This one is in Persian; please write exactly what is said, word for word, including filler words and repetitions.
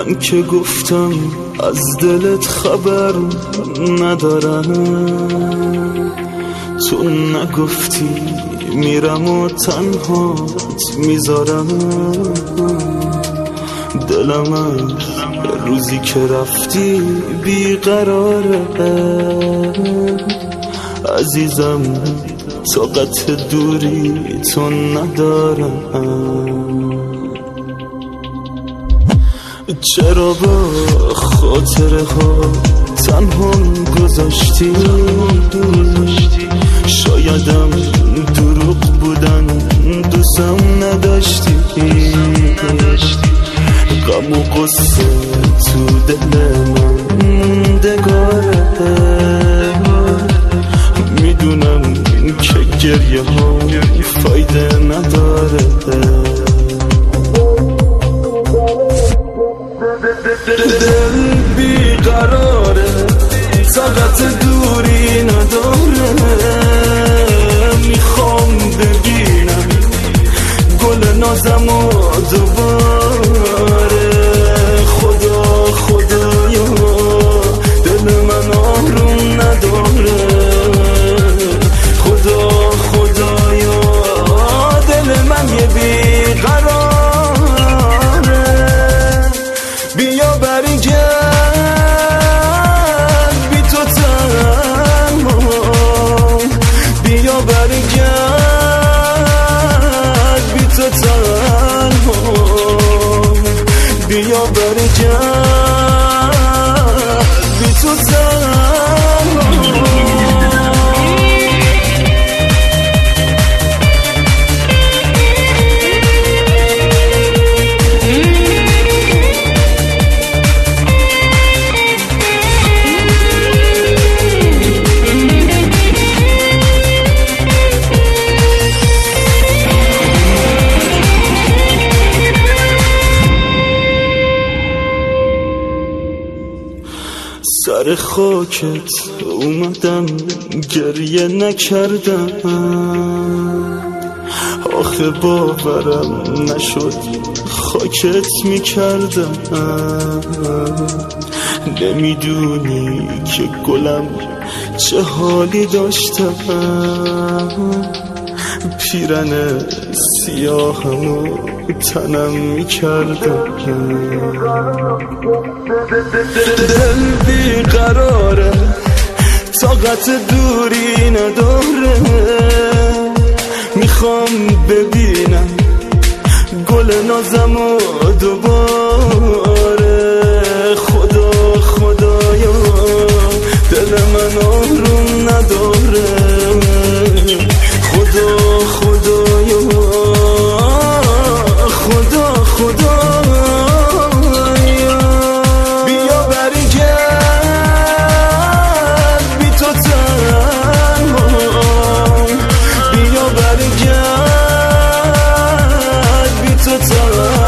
که گفتم از دلت خبر ندارم، تو نگفتی میرم و تنهات میذارم. دلم از روزی که رفتی بیقراره عزیزم، طاقت دوری تو ندارم. چرا با خاطره ها تنها گذاشتی؟ شایدم دروغ بودن دوستم نداشتی. غم و قصه تو دل من موندگاره، میدونم که گریه ها فایده نداره. دل بیقراره، طاقت دوری نداره. میخوام ببینم گل نازم و دوباره. خدا خدایا دل من آروم نداره. خدا خدایا دل من یه بیقراره. بیا برگرد بی تو تنها، بیا برگرد بی تو تنها، بیا برگرد بی تو تنها. سر خاکت اومدم گریه نکردم، آخه باورم نشد خاکت میکردم. نمیدونی که گلم چه حالی داشتم، پیرن سیاهمو تنم میکردم. دل بیقراره، طاقت دوری نداره. میخوام ببینم گل نازمو دوباره. خدا خدایا دل من آروم نداره. خدا خدایا خدا خدایا بیا برگرد بی تو تنها، بیا برگرد بی تو تنها.